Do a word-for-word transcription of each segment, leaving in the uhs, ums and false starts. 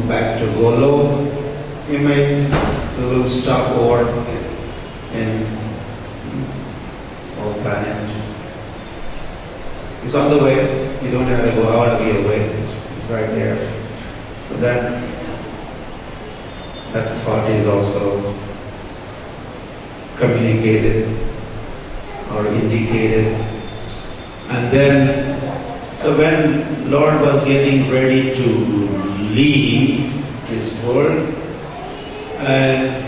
back to Golok, you may do a little stopover in our planet. It's on the way. You don't have to go out of your way. It's right there. So that that thought is also communicated or indicated. And then, so when Lord was getting ready to leave this world, and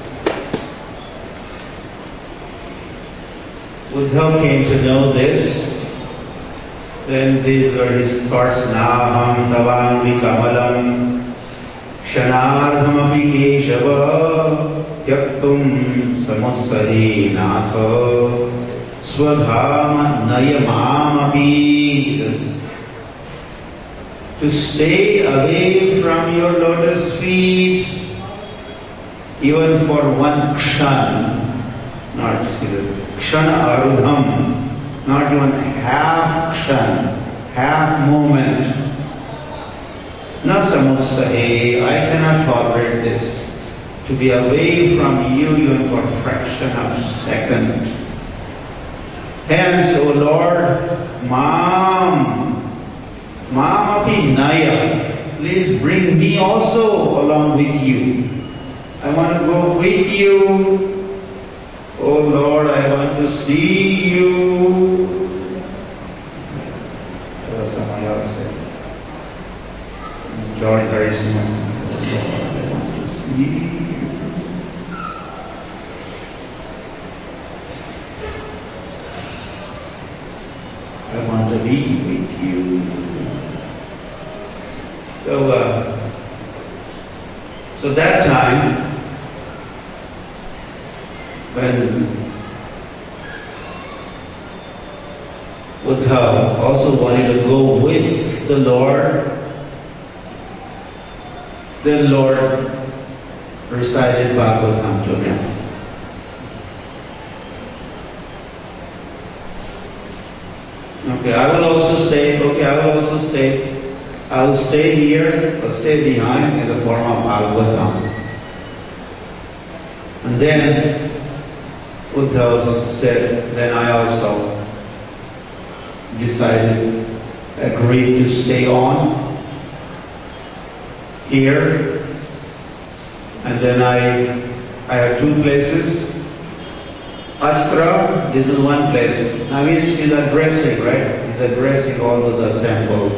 Uddhav came to know this, then these were his thoughts. Naham tavam vikamalam kshanardhamapi keshava yaktum samutsahi natha swadhama nayamamapi. To stay away from your lotus feet even for one kshan, not kshana arudham, not even half kshan, half moment. Na samutsahe, I cannot tolerate this. To be away from you even for a fraction of a second. Hence, O Lord, Mam, Mamapi Naya, please bring me also along with you. I want to go with you. Oh Lord, I want to see you. There was someone else saying, George Harrison was saying, Lord, I want to see you. I want to be with you. So, uh, so that time, when Uddhav also wanted to go with the Lord, then Lord recited Bhagavatam to him. Okay, I will also stay. Okay, I will also stay. I will stay here, but stay behind in the form of Bhagavatam. And then Uddhav said, then I also decided, agreed to stay on here. And then I, I have two places. Atra, this is one place. Now he's, he's addressing, right? He's addressing all those assembled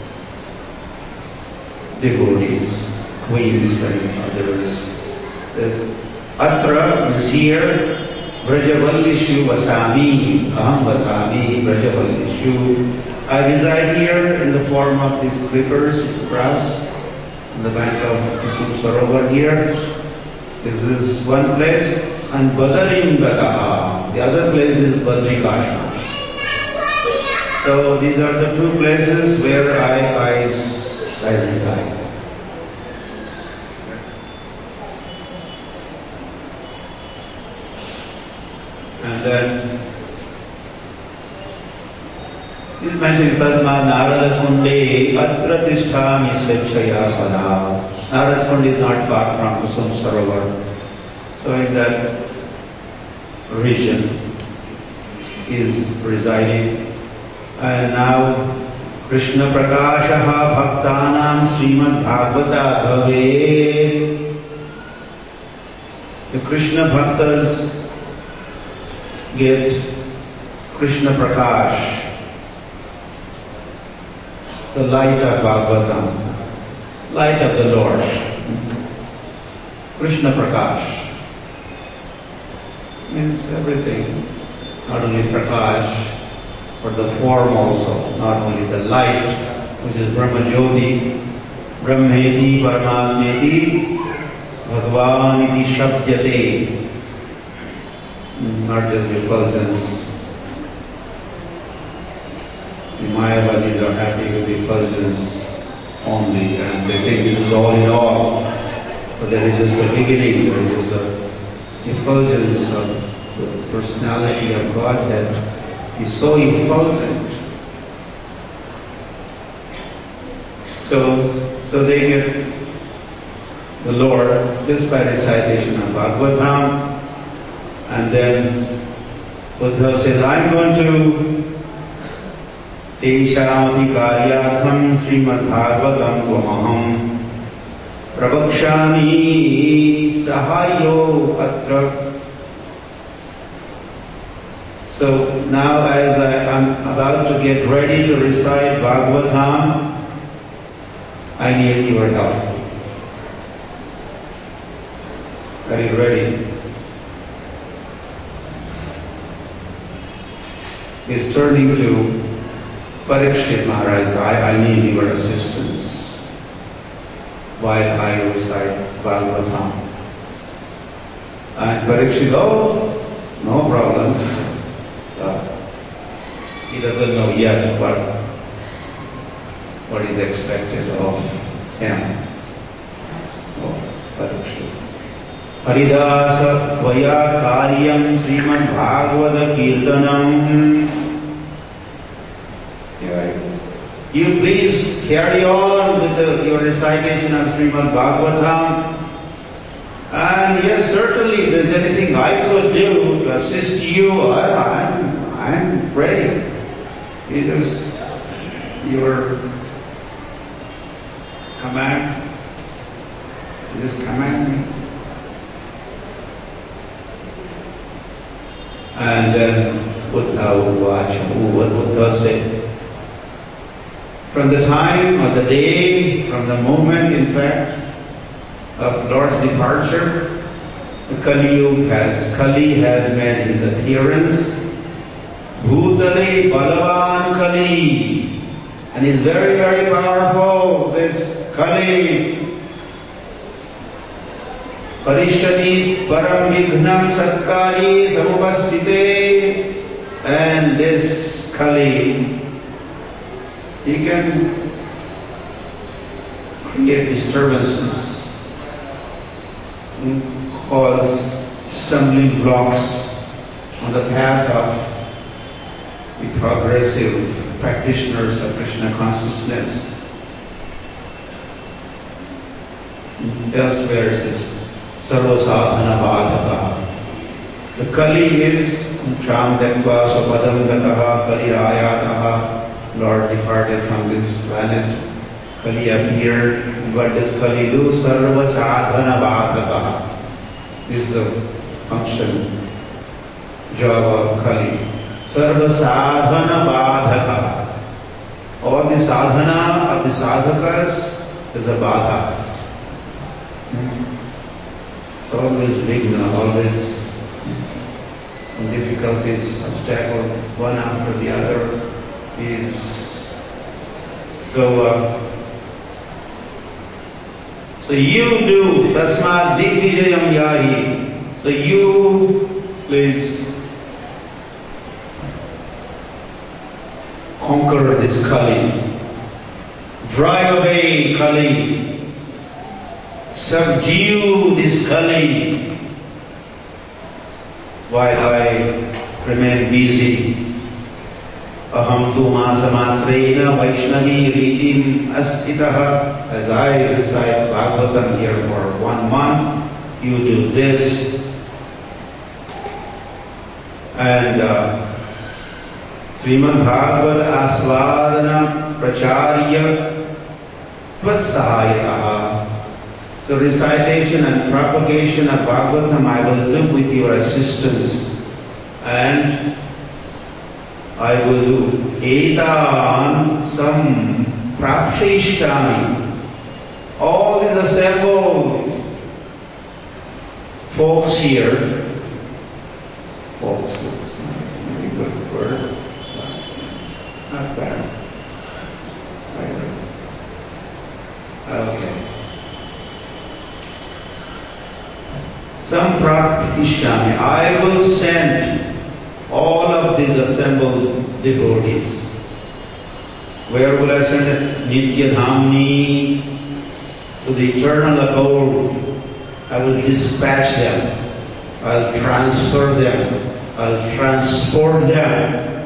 devotees, queens and others. There's Atra is here. Brajavallishu Vasami, Aham Vasami, Brajavallishu. I reside here in the form of these clippers, grass, on the bank of Kusum Sarovar here. This is one place. And Badarim Gataha, the other place is Badrikashma. So these are the two places where I, I, I reside. And then this mentions Sadma Narada Kunde Atra Tisthami Svechaya Sada. Narada Kunde is not far from Kusum Sarovar. So in that region is residing. And now Krishna Prakashaha Bhaktanam Srimad Bhagavata Bhave. The Krishna Bhaktas get Krishna Prakash, the light of Bhagavatam, light of the Lord. Krishna Prakash means everything, not only Prakash, but the form also, not only the light, which is Brahma Jyoti, Brahmeti, Paramatmeti, Bhagavan iti Shabdyate, not just effulgence. The Mayavadis are happy with effulgence only, and they think this is all in all, but that is just the beginning, there is just a effulgence of the personality of God that is so effulgent. So, so they get the Lord just by recitation of Bhagavatam. And then Buddha says, I'm going to Teshamapi karyatham Srimad Bhagavatam Tvamaham Prabhakshami Sahayo Atra. So now as I am about to get ready to recite Bhagavatam, I need your help. Are you ready? He's turning to Parikshit Maharaj. I, I need your assistance while I recite Bhagavatam. And Parikshit, oh, no problem. Uh, he doesn't know yet what, what is expected of him. Oh, Parikshit. Haridasa Tvaya Karyam Srimad Bhagavata Kirtanam. You please carry on with the, your recitation of Srimad Bhagavatam. And yes, certainly if there's anything I could do to assist you, I, I'm, I'm ready. You just, your command, you just command me. And then Buddha watch, what Buddha said. From the time of the day, from the moment, in fact, of Lord's departure, the Kali Yuga has, Kali has made his appearance. Bhutale Balavan Kali. And he's very, very powerful, this Kali. Karishati Param Vighnam Satkari Samupasthite. And this Kali, he can create disturbances, cause stumbling blocks on the path of the progressive practitioners of Krishna consciousness. Elsewhere it says, Sarva sadhana bhadaka. The Kali is Cham Dekva Sapadam Gataha Kali Rayataha. Lord departed from this planet. Kali appeared. What does Kali do? Sarva sadhana bhadaka. This is the function, job of Kali. Sarva sadhana bhadaka. All the sadhana of the sadhakas is a bhadha. Always vigna, always some difficulties, obstacles, one after the other is. So, uh, so you do, tasmad digvijayam yahi. So you, please, conquer this Kali. Drive away Kali. Subdue this Kali while I remain busy. Aham tu masamatreina Vaishnavi ritim asthitaha. As I recite Bhagavatam here for one month, you do this. And uh, Srimad Bhagavad Asvadana Pracharya Tvatsahayataha. So recitation and propagation of Bhagavatam I will do with your assistance. And I will do etan sam prapshishtami. All these assembled folks here, folks is not a very good word, not bad. Okay. Some prapshishtami. I will send all of these assembled devotees. Where will I send it? Nitya Dhamni, to the eternal abode. I will dispatch them. I'll transfer them. I'll transport them.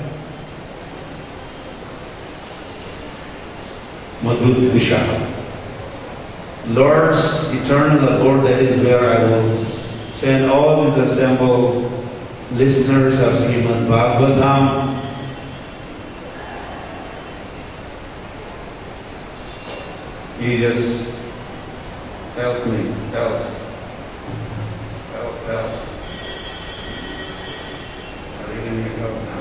Madhudvisha. Lord's eternal abode, that is where I will send all these assembled listeners of Srimad Bhagavatam. You just help me, help, help, help. Are you going to help now?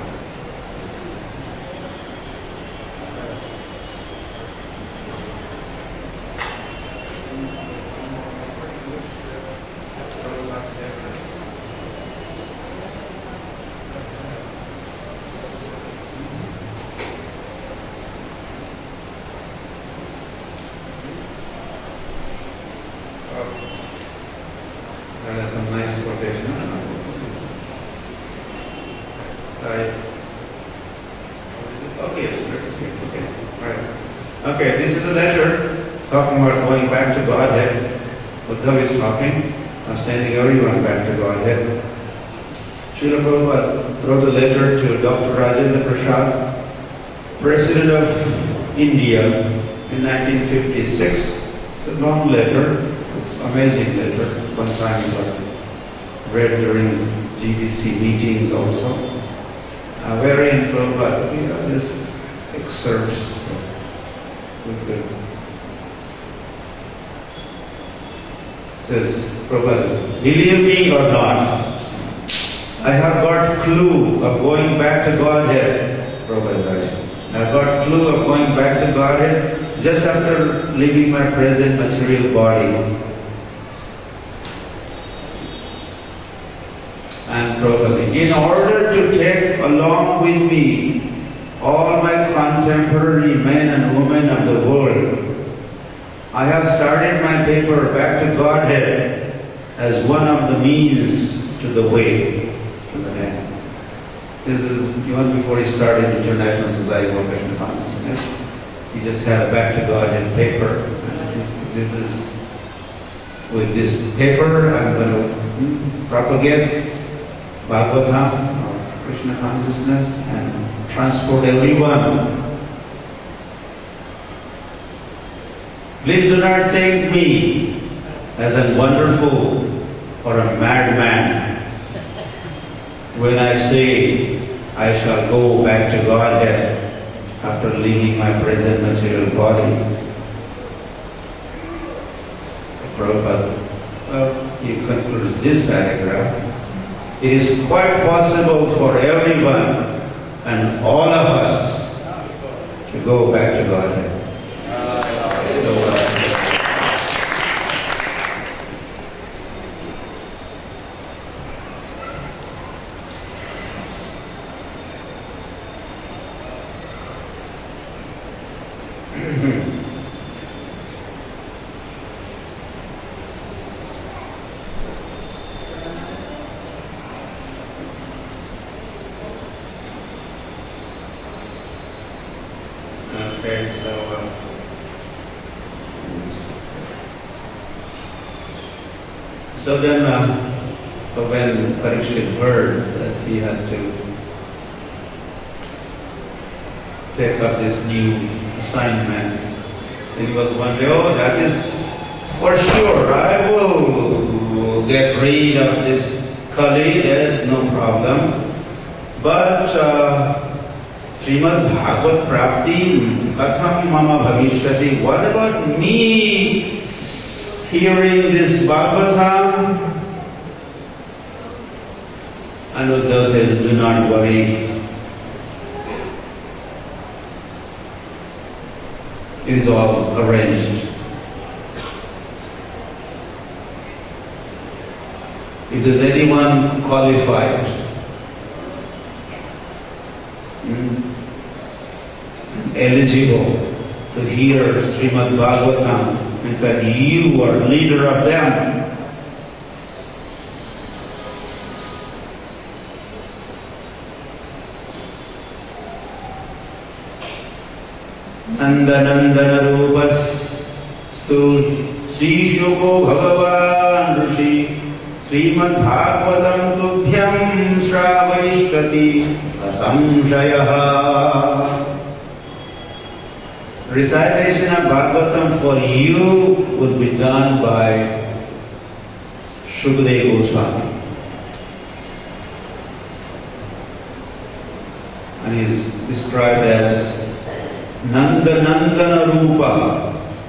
Okay, this is a letter talking about going back to Godhead. Uddhav is talking of sending everyone back to Godhead. Srila Prabhupada wrote a letter to Doctor Rajendra Prasad, President of India, in nineteen fifty-six. It's a long letter, amazing letter. One time it was read during G B C meetings also. Uh, wherein Prabhupada, you know, this excerpts. Says, Prabhupada, believe me or not, I have got clue of going back to Godhead. Prabhupada, I have got clue of going back to Godhead just after leaving my present material body. And Prabhupada said, in order to take along with me all my contemporary men and women of the world, I have started my paper Back to Godhead as one of the means to the way, to the end. This is even before he started International Society for Krishna Consciousness. He just had a Back to Godhead paper. This is, with this paper, I'm going to propagate Bhagavatam, Krishna Consciousness, and transport everyone. Please do not think me as a wonderful or a madman when I say I shall go back to Godhead after leaving my present material body. Prabhupada, well, he concludes this paragraph. It is quite possible for everyone and all of us to go back to Godhead. So, uh, okay, so uh, so then uh, so when Parikshit heard that he had to take up this new assignment, and he was wondering, oh, that is for sure, I will get rid of this Kali, there is no problem. But uh, Srimad Bhagavat Prapti Katham Mama Bhavishyati, what about me hearing this Bhagavatam? And Uddhav says, do not worry. It is all arranged. If there's anyone qualified, mm, eligible to hear Srimad Bhagavatam, in fact, you are leader of them. Nandanandana Rupas Stu Sri Shukho Bhagavan Rishi Srimad Bhagavatam Tubhyam Shravayishrati Asamshayaha. recitation of Bhagavatam for you would be done by Shukadeva Goswami. And he is described as Nanda Nandana Rupa.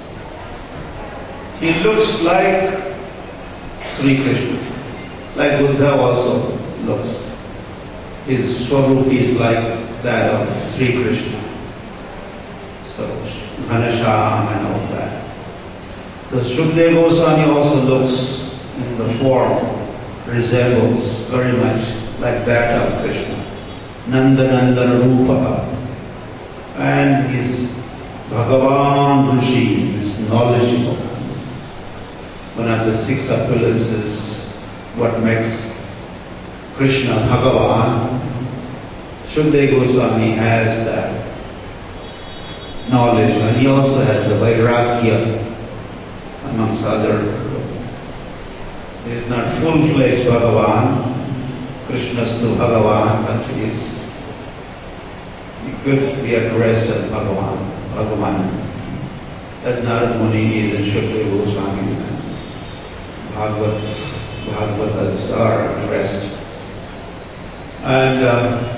He looks like Sri Krishna, like Buddha also looks. His swarup is like that of Sri Krishna. So, Ghanasham and all that. So, Shukadeva Goswami also looks in the form, resembles very much like that of Krishna. Nanda Nandana Rupa. And he's Bhagavan Rishi, is knowledgeable. One of the six appearances, what makes Krishna Bhagavan. Shukadeva Goswami has that knowledge, and he also has the Vairagya, amongst other. He is not full-fledged Bhagavan, Krishna's to Bhagavan, but he is, he could be addressed as Bhagavan, Bhagavan. As Narad Muni is in Shukadeva Goswami, Bhagavad, Bhagavatas are addressed. And uh,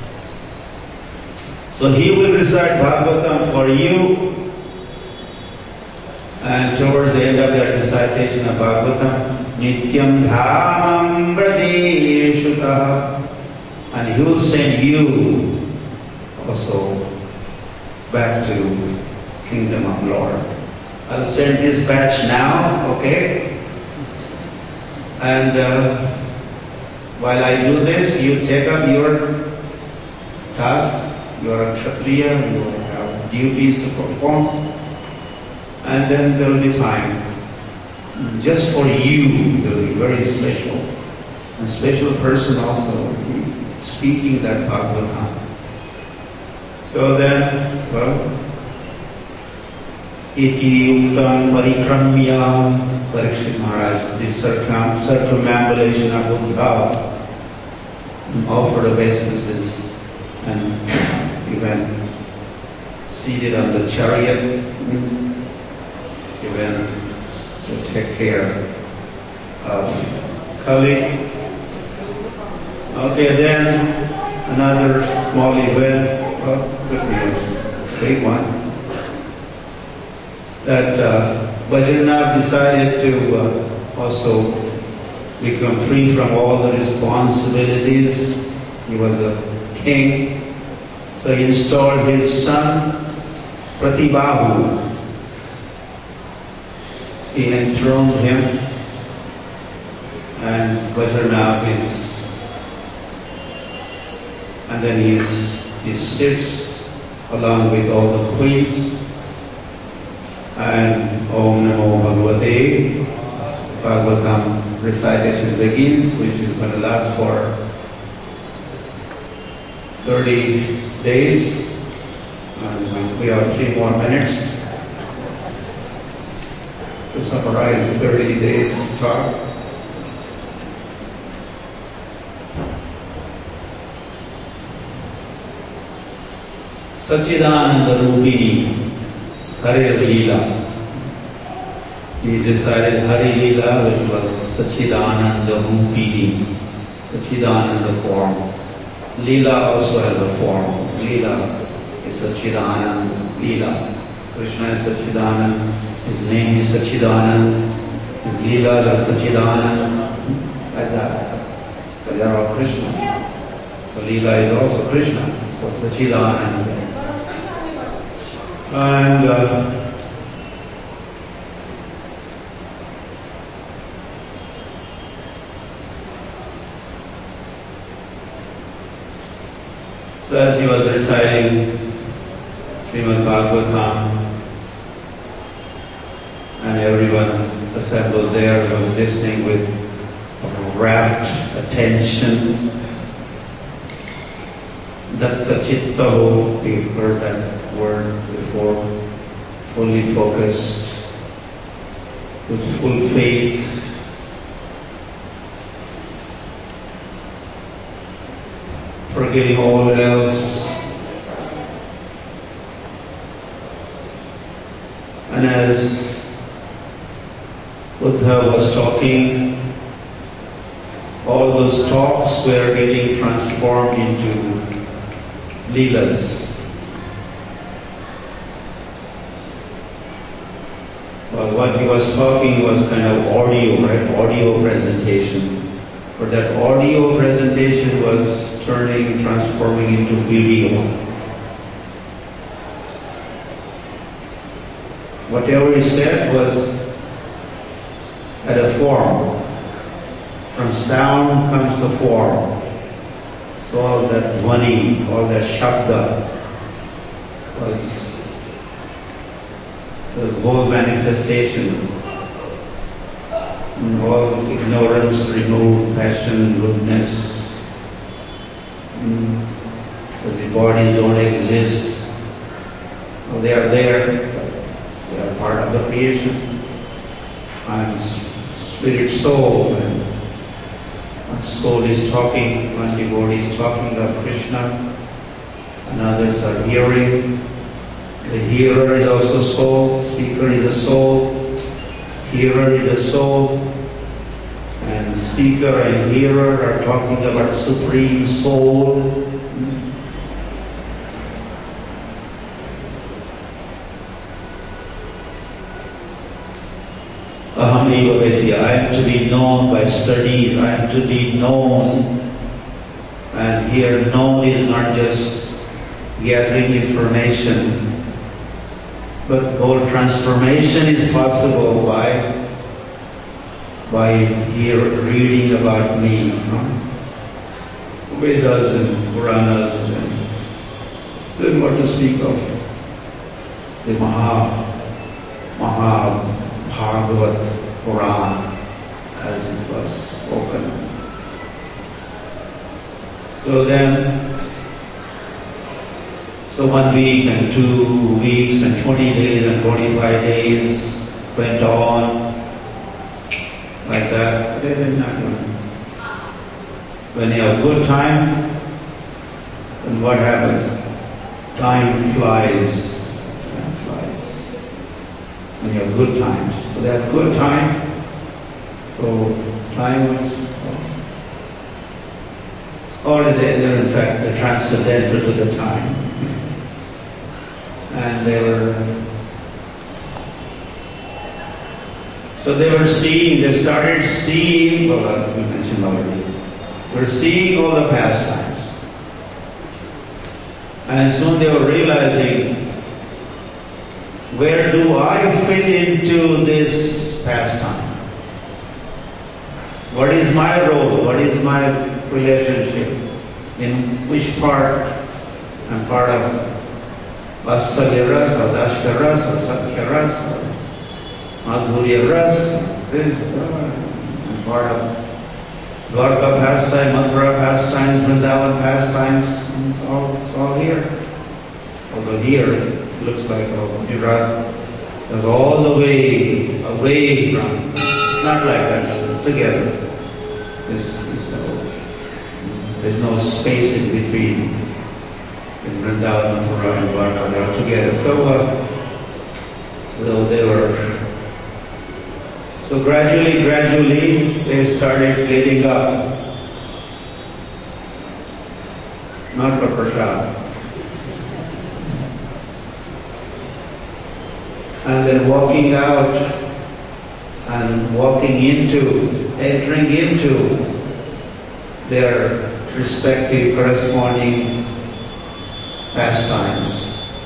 so he will recite Bhagavatam for you, and towards the end of their recitation of Bhagavatam, Nityam Dhamam Brajeshutah, and he will send you also back to Kingdom of Lord. I'll send this batch now, okay? And uh, while I do this, you take up your task. You are a Kshatriya, you have duties to perform, and then there will be time. Just for you, there will be very special. A special person also speaking that Bhagavatam. So then, well, Iti Uktam Parikramya, Parikshit Maharaj did circum, circumambulation of Buddha, offered obeisances, and he went seated on the chariot. He went to take care of Kali. Okay, then another small event, well, with me, big one, that uh, Bajranath decided to uh, also become free from all the responsibilities. He was a king, so he installed his son Pratibhahu. He enthroned him, and Bajranath is, and then he, is, he sits along with all the queens, and Om Namo Bhagavate, Bhagavatam recitation begins, which is going to last for thirty days, and we have three more minutes to summarize thirty days talk. Sachidananda Rupini Hare Leela. He decided Hare Leela, which was Sachidananda Rupini, Sachidananda form. Leela also has a form. Leela is Sachidananda Leela. Krishna is Sachidananda. His name is Sachidananda. His Leelas are Sachidananda. Like that. But they are all Krishna. So Leela is also Krishna. So Sachidananda. And uh, so as he was reciting Srimad Bhagavatam, and everyone assembled there was listening with rapt attention. Datta Chittaho, we've heard that word before, fully focused, with full faith. Forgetting all else. And as Buddha was talking, all those talks were getting transformed into leelas. Well, what he was talking was kind of audio, right? Audio presentation. But that audio presentation was turning, transforming into video. Whatever he said was at a form. From sound comes the form. So all that dhvani, all that shabda was this whole manifestation. And all ignorance removed, passion, goodness. Because the bodies don't exist. Well, they are there, but they are part of the creation. I'm spirit soul, and one soul is talking, one devotee is talking of Krishna, and others are hearing. The hearer is also soul, speaker is a soul, hearer is a soul, and speaker and hearer are talking about Supreme Soul. Aham eva vedya, I am to be known by studies, I am to be known. And here known is not just gathering information, but the whole transformation is possible by, by here reading about me. Huh? Vedas and Puranas, and then, then what to speak of the Maha, Maha Bhagavat Puran, as it was spoken. So then, so one week and two weeks and twenty days and twenty-five days went on like that. When you have good time, then what happens? Time flies. Time flies. When you have good times. So they have good time. So time was, or they, they're in fact the transcendental to the time. And they were, so they were seeing, they started seeing, well, as we mentioned already, they were seeing all the pastimes. And soon they were realizing, where do I fit into this pastime? What is my role? What is my relationship? In which part? I'm part of Vatsalya Ras, or Dashya Ras, or Sakhya Ras, or Madhurya Ras. I'm part of Dwarka pastime, Mathura pastimes, Vrindavan pastimes. It's all, it's all here. Although here it looks like oh, Gujarat is all the way away from. It's not like that. It's together. It's, it's no, there's no space in between. In Vrindavan, Mathura, and Dwarka, they are together. So, uh, so they were. So gradually, gradually, they started getting up. Not for prasad. And then walking out and walking into, entering into their respective corresponding pastimes.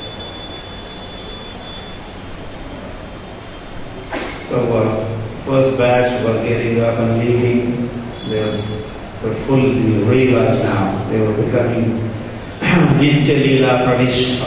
So uh, first batch was getting up and leaving. They were fully realized now. They were becoming Nitya Leela Pravishta.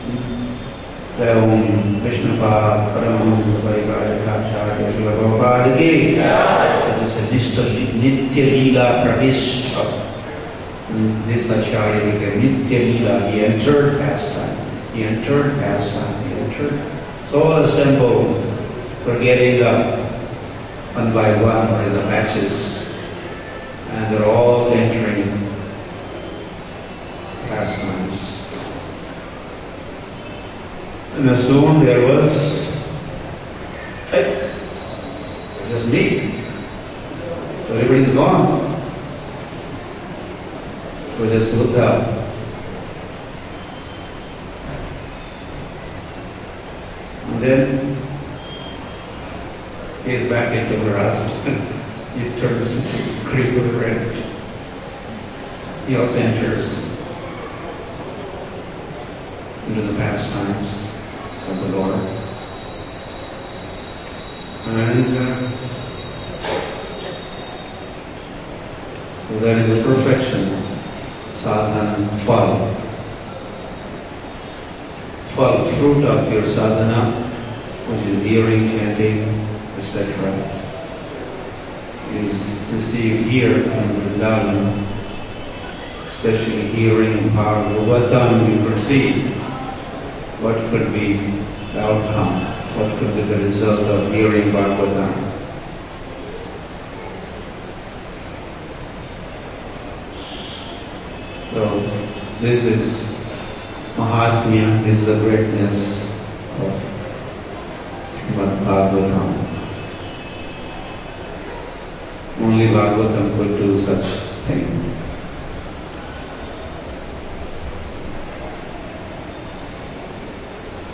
Om Vishnupad Paramahamsa Parikāyakācārya Śrīla Prabhupāda ki. As I said, Nitya Leela Pravishta. This Acharya became Nitya Leela. He entered pastime. He entered pastime. He entered. So all assembled were getting up one by one or in the matches, and they're all entering pastimes. And soon there was Right? It's just me. Everybody's gone. We're just Buddha. And then he's back into grass. He turns into creeper red. He also enters into the pastimes of the Lord. And uh, that is a perfection, sadhana, phal. Phal, fruit of your sadhana, which is hearing, chanting, et cetera, is received here in Vrindavan, especially hearing Bhagavatam. You can see what could be the outcome, what could be the result of hearing Bhagavatam. So this is Mahatmya, this is the greatness of Srimad Bhagavatam. Only Bhagavatam could do such thing.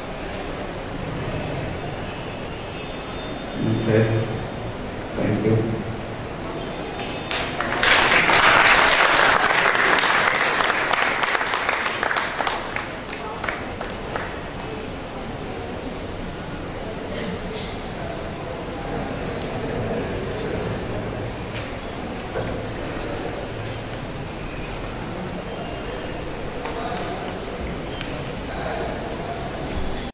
Okay, thank you.